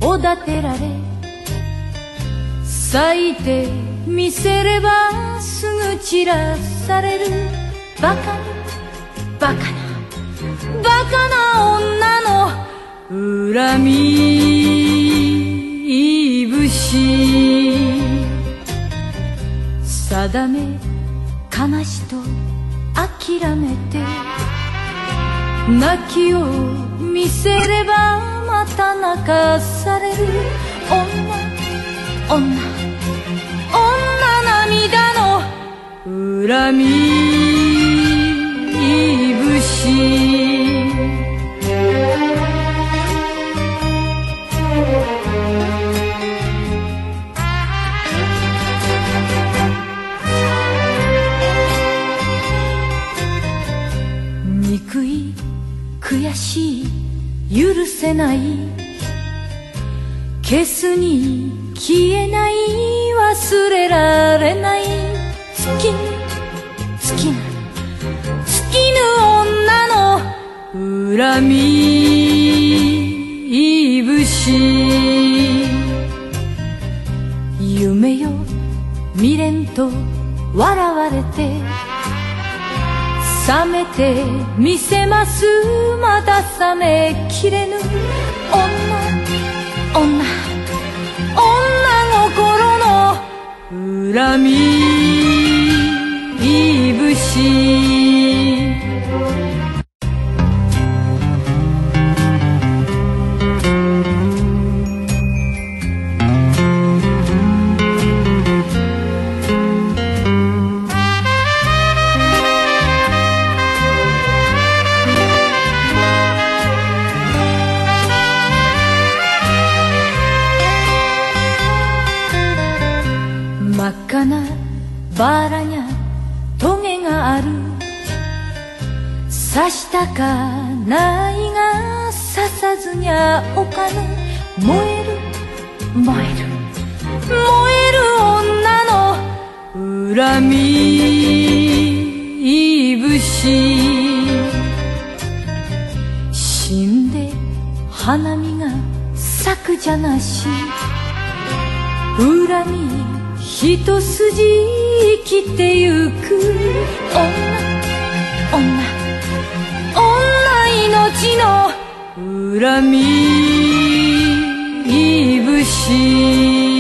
おだてられ咲いてみせればすぐ散らされるバカなバカなバカな女の恨み節定め悲しと諦めて泣きを見せればまた泣かされる女女女涙の恨み節憎い悔しい許せない消すに消えない忘れられない好きぬ女の恨み節夢よ未練と笑われて冷めてみせますまだ冷めきれぬ女女心の恨み節真っ赤なバラにゃトゲがある刺したかないが刺さずにゃおかぬ燃える女の恨み節死んで花見が咲くじゃなし恨み一筋生きてゆく女命の恨み節